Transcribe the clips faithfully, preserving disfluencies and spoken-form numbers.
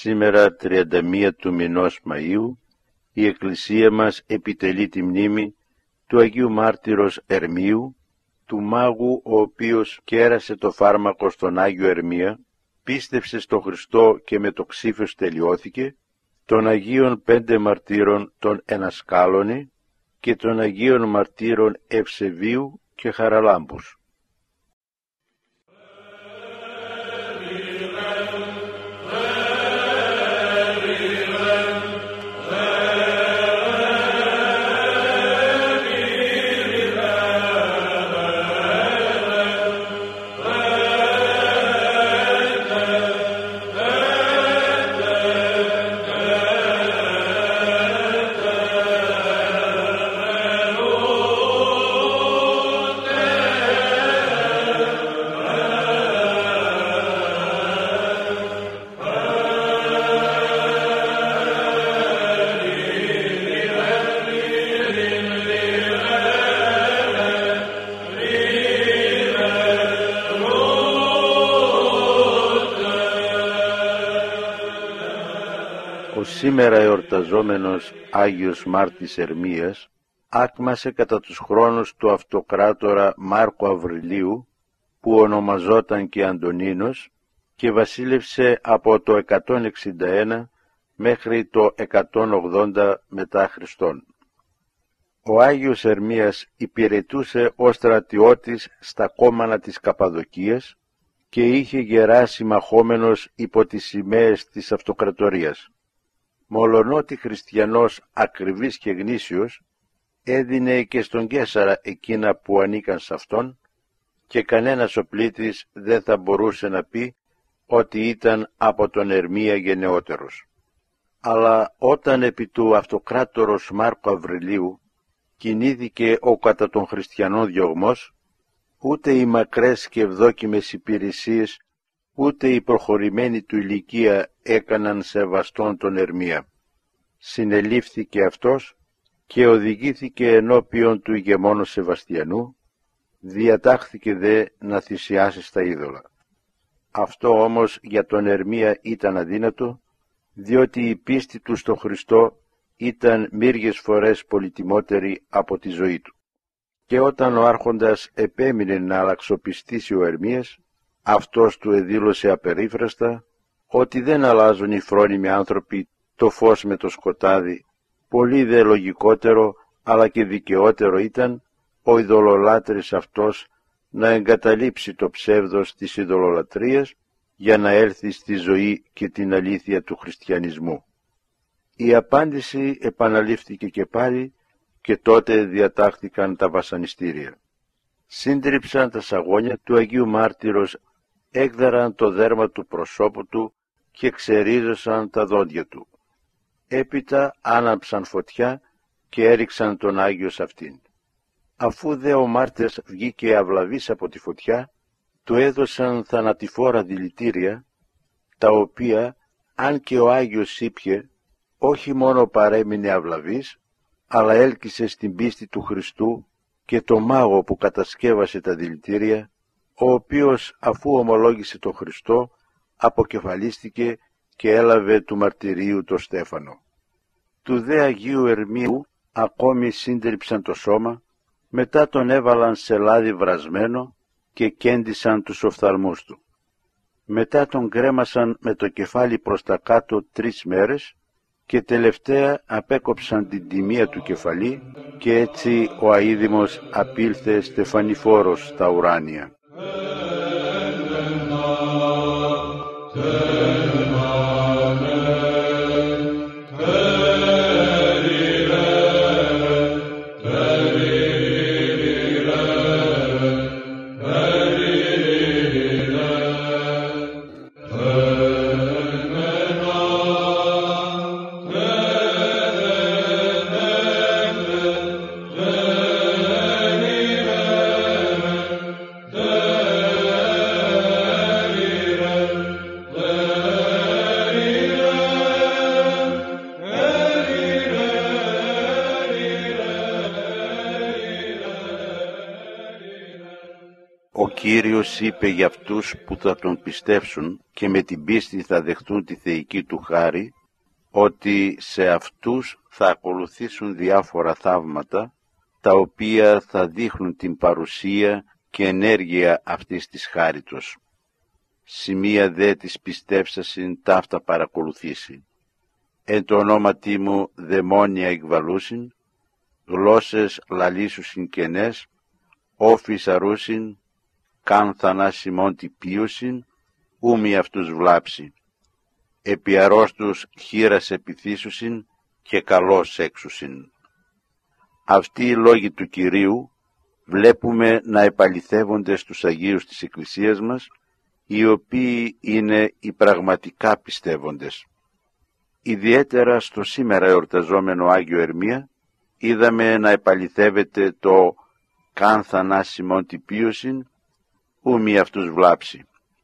Σήμερα, τριάντα μία του μηνός Μαΐου, η Εκκλησία μας επιτελεί τη μνήμη του Αγίου Μάρτυρος Ερμίου, του μάγου ο οποίος κέρασε το φάρμακο στον Άγιο Ερμία, πίστεψε στο Χριστό και με το ξύφος τελειώθηκε, των Αγίων Πέντε Μαρτύρων των Ενασκάλωνη και των Αγίων Μαρτύρων Ευσεβίου και Χαραλάμπους. Ο σήμερα εορταζόμενος Άγιος Μάρτης Ερμίας άκμασε κατά τους χρόνους του αυτοκράτορα Μάρκου Αβριλίου, που ονομαζόταν και Αντωνίνος, και βασίλευσε από το εκατόν εξήντα ένα μέχρι το εκατόν ογδόντα μετά Χριστόν. Ο Άγιος Ερμίας υπηρετούσε ως στρατιώτης στα κόμματα της Καπαδοκίας και είχε γεράσει μαχόμενος υπό τις σημαίες της αυτοκρατορίας. Μολονότι χριστιανός ακριβής και γνήσιος, έδινε και στον Καίσαρα εκείνα που ανήκαν σε αυτόν, και κανένας οπλίτης δεν θα μπορούσε να πει ότι ήταν από τον Ερμία γενναιότερος. Αλλά όταν επί του αυτοκράτορος Μάρκου Αβριλίου κινήθηκε ο κατά των χριστιανών διωγμός, ούτε οι μακρές και ευδόκιμες υπηρεσίες, ούτε η προχωρημένη του ηλικία έκαναν σεβαστόν τον Ερμία. Συνελήφθηκε αυτός και οδηγήθηκε ενώπιον του ηγεμόνου Σεβαστιανού, διατάχθηκε δε να θυσιάσει στα είδωλα. Αυτό όμως για τον Ερμία ήταν αδύνατο, διότι η πίστη του στο Χριστό ήταν μύριες φορές πολυτιμότερη από τη ζωή του. Και όταν ο άρχοντας επέμεινε να αλλαξοπιστήσει ο Ερμίας, αυτός του εδήλωσε απερίφραστα ότι δεν αλλάζουν οι φρόνιμοι άνθρωποι το φως με το σκοτάδι. Πολύ δε λογικότερο αλλά και δικαιότερο ήταν ο ειδωλολάτρης αυτός να εγκαταλείψει το ψεύδος της ειδωλολατρίας για να έλθει στη ζωή και την αλήθεια του χριστιανισμού. Η απάντηση επαναλήφθηκε και πάλι, και τότε διατάχθηκαν τα βασανιστήρια. Σύντριψαν τα σαγόνια του Αγίου Μάρτυρος, έκδαραν το δέρμα του προσώπου του και ξερίζωσαν τα δόντια του. Έπειτα άναψαν φωτιά και έριξαν τον Άγιο σε αυτήν. Αφού δε ο μάρτυρας βγήκε αυλαβής από τη φωτιά, του έδωσαν θανατηφόρα δηλητήρια, τα οποία, αν και ο Άγιος ήπιε, όχι μόνο παρέμεινε αυλαβής, αλλά έλκυσε στην πίστη του Χριστού και το μάγο που κατασκεύασε τα δηλητήρια, ο οποίος αφού ομολόγησε τον Χριστό, αποκεφαλίστηκε και έλαβε του μαρτυρίου το στέφανο. Του δε Αγίου Ερμίου ακόμη σύντριψαν το σώμα, μετά τον έβαλαν σε λάδι βρασμένο και κέντησαν τους οφθαλμούς του. Μετά τον κρέμασαν με το κεφάλι προς τα κάτω τρεις μέρες και τελευταία απέκοψαν την τιμία του κεφαλή, και έτσι ο αείδημος απήλθε στεφανιφόρος στα ουράνια. Yeah. Κύριος είπε για αυτούς που θα τον πιστέψουν και με την πίστη θα δεχτούν τη θεϊκή του χάρη, ότι σε αυτούς θα ακολουθήσουν διάφορα θαύματα, τα οποία θα δείχνουν την παρουσία και ενέργεια αυτής της χάριτος. Σημεία δε της πιστεύσασιν ταύτα παρακολουθήσει. Εν το ονόματί μου δαιμόνια εκβαλούσιν, γλώσσες λαλήσουσιν κενές, όφης αρούσιν, καν θανάσιμον τυπίουσιν, ούμοι αυτούς βλάψει. Επί αρρώστους χείρας επιθύσουσιν και καλώς έξουσιν. Αυτοί οι λόγοι του Κυρίου βλέπουμε να επαληθεύονται στους Αγίους της Εκκλησίας μας, οι οποίοι είναι οι πραγματικά πιστεύοντες. Ιδιαίτερα στο σήμερα εορταζόμενο Άγιο Ερμία είδαμε να επαληθεύεται το «καν θανάσιμον τυπίωσιν, ου μη αυτούς βλάψει»,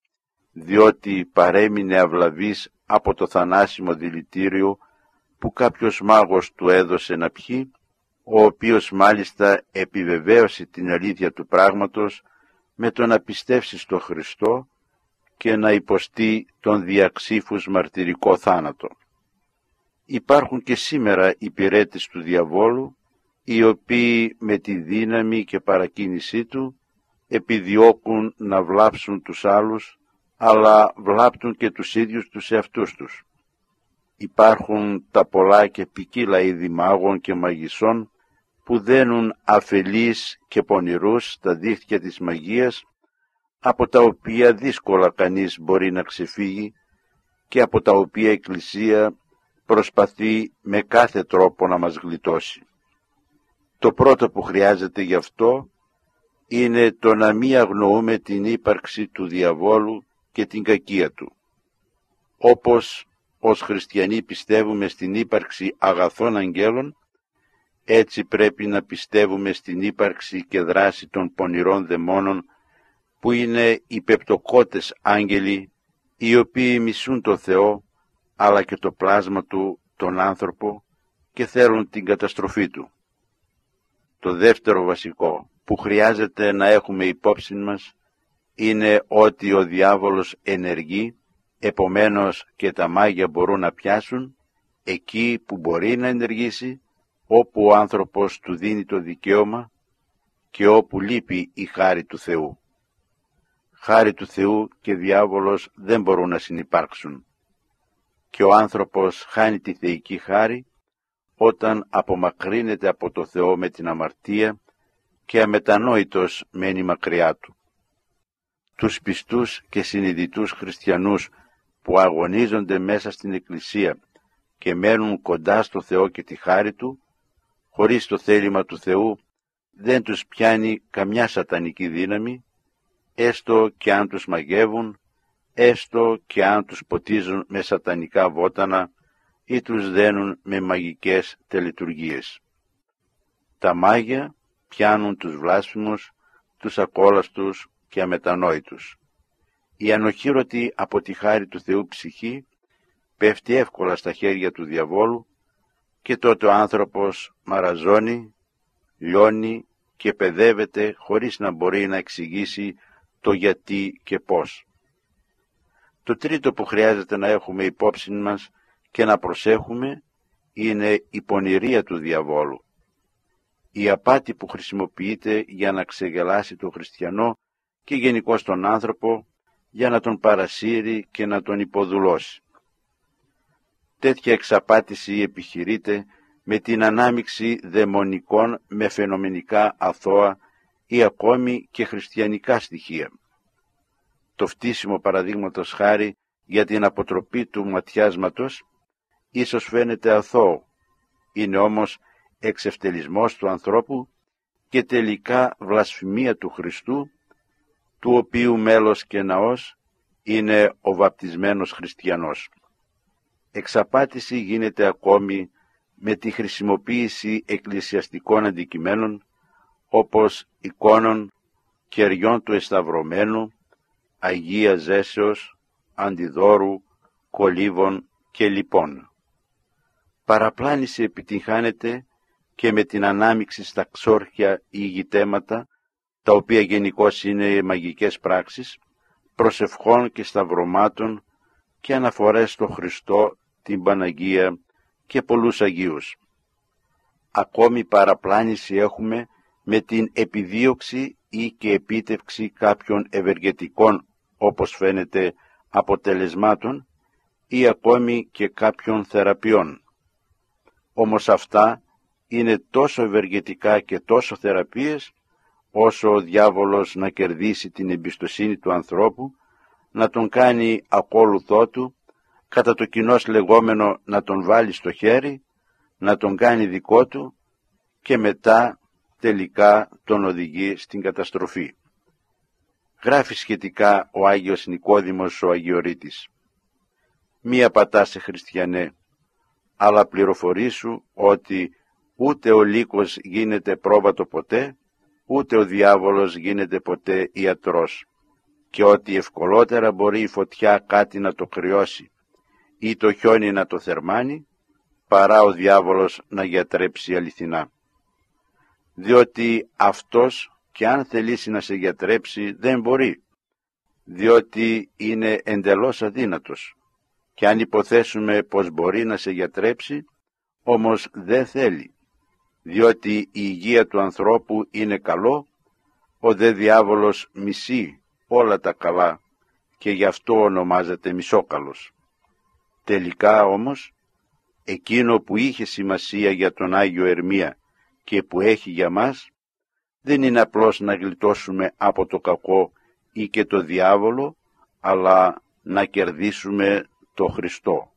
διότι παρέμεινε αυλαβής από το θανάσιμο δηλητήριο που κάποιος μάγος του έδωσε να πιει, ο οποίος μάλιστα επιβεβαίωσε την αλήθεια του πράγματος με το να πιστεύσει στο Χριστό και να υποστεί τον διαξύφους μαρτυρικό θάνατο. Υπάρχουν και σήμερα υπηρέτες του διαβόλου, οι οποίοι με τη δύναμη και παρακίνησή του επιδιώκουν να βλάψουν τους άλλους, αλλά βλάπτουν και τους ίδιους τους εαυτούς τους. Υπάρχουν τα πολλά και ποικίλα είδη μάγων και μαγισσών που δένουν αφελείς και πονηρούς στα δίχτυα της μαγείας, από τα οποία δύσκολα κανείς μπορεί να ξεφύγει και από τα οποία η Εκκλησία προσπαθεί με κάθε τρόπο να μας γλιτώσει. Το πρώτο που χρειάζεται γι' αυτό είναι το να μην αγνοούμε την ύπαρξη του διαβόλου και την κακία του. Όπως ως χριστιανοί πιστεύουμε στην ύπαρξη αγαθών αγγέλων, έτσι πρέπει να πιστεύουμε στην ύπαρξη και δράση των πονηρών δαιμόνων, που είναι οι πεπτοκότες άγγελοι, οι οποίοι μισούν το Θεό αλλά και το πλάσμα του, τον άνθρωπο, και θέλουν την καταστροφή του. Το δεύτερο βασικό που χρειάζεται να έχουμε υπόψη μας είναι ότι ο διάβολος ενεργεί, επομένως και τα μάγια μπορούν να πιάσουν εκεί που μπορεί να ενεργήσει, όπου ο άνθρωπος του δίνει το δικαίωμα και όπου λείπει η χάρη του Θεού. Χάρη του Θεού και διάβολος δεν μπορούν να συνυπάρξουν, και ο άνθρωπος χάνει τη θεϊκή χάρη όταν απομακρύνεται από το Θεό με την αμαρτία και αμετανόητος μένει μακριά του. Τους πιστούς και συνειδητούς χριστιανούς που αγωνίζονται μέσα στην Εκκλησία και μένουν κοντά στο Θεό και τη χάρη Του, χωρίς το θέλημα του Θεού δεν τους πιάνει καμιά σατανική δύναμη, έστω και αν τους μαγεύουν, έστω και αν τους ποτίζουν με σατανικά βότανα ή τους δένουν με μαγικές τελετουργίες. Τα μάγια πιάνουν τους βλάσφημους, τους ακόλαστους και αμετανόητους. Η ανοχήρωτη από τη χάρη του Θεού ψυχή πέφτει εύκολα στα χέρια του διαβόλου και τότε ο άνθρωπος μαραζώνει, λιώνει και παιδεύεται χωρίς να μπορεί να εξηγήσει το γιατί και πώς. Το τρίτο που χρειάζεται να έχουμε υπόψη μας και να προσέχουμε είναι η πονηρία του διαβόλου. Η απάτη που χρησιμοποιείται για να ξεγελάσει τον χριστιανό και γενικώς τον άνθρωπο, για να τον παρασύρει και να τον υποδουλώσει. Τέτοια εξαπάτηση επιχειρείται με την ανάμειξη δαιμονικών με φαινομενικά αθώα ή ακόμη και χριστιανικά στοιχεία. Το φτύσιμο παραδείγματος χάρη για την αποτροπή του ματιάσματος ίσως φαίνεται αθώο, είναι όμως εξευτελισμός του ανθρώπου και τελικά βλασφημία του Χριστού, του οποίου μέλος και ναός είναι ο βαπτισμένος χριστιανός. Εξαπάτηση γίνεται ακόμη με τη χρησιμοποίηση εκκλησιαστικών αντικειμένων, όπως εικόνων, κεριών του εσταυρωμένου, Αγίας Ζέσεως, αντιδόρου, κολύβων και λοιπών. Παραπλάνηση επιτυγχάνεται και με την ανάμειξη στα ξόρχια ή ηγητέματα, τα οποία γενικώς είναι μαγικές πράξεις, προσευχών και σταυρωμάτων και αναφορές στο Χριστό, την Παναγία και πολλούς Αγίους. Ακόμη παραπλάνηση έχουμε με την επιδίωξη ή και επίτευξη κάποιων ευεργετικών, όπως φαίνεται, αποτελεσμάτων ή ακόμη και κάποιων θεραπείων. Όμως αυτά είναι τόσο ευεργετικά και τόσο θεραπείες, όσο ο διάβολος να κερδίσει την εμπιστοσύνη του ανθρώπου, να τον κάνει ακόλουθό του, κατά το κοινώς λεγόμενο να τον βάλει στο χέρι, να τον κάνει δικό του και μετά τελικά τον οδηγεί στην καταστροφή. Γράφει σχετικά ο Άγιος Νικόδημος ο Αγιορείτης: «Μία πατάσαι, χριστιανέ, αλλά πληροφορήσου ότι ούτε ο λύκος γίνεται πρόβατο ποτέ, ούτε ο διάβολος γίνεται ποτέ ιατρός, και ότι ευκολότερα μπορεί η φωτιά κάτι να το κρυώσει ή το χιόνι να το θερμάνει, παρά ο διάβολος να γιατρέψει αληθινά. Διότι αυτός, και αν θελήσει να σε γιατρέψει, δεν μπορεί, διότι είναι εντελώς αδύνατος, και αν υποθέσουμε πως μπορεί να σε γιατρέψει, όμως δεν θέλει, διότι η υγεία του ανθρώπου είναι καλό, ο δε διάβολος μισεί όλα τα καλά και γι' αυτό ονομάζεται μισόκαλος. Τελικά όμως, εκείνο που είχε σημασία για τον Άγιο Ερμία και που έχει για μας, δεν είναι απλώς να γλιτώσουμε από το κακό ή και το διάβολο, αλλά να κερδίσουμε το Χριστό.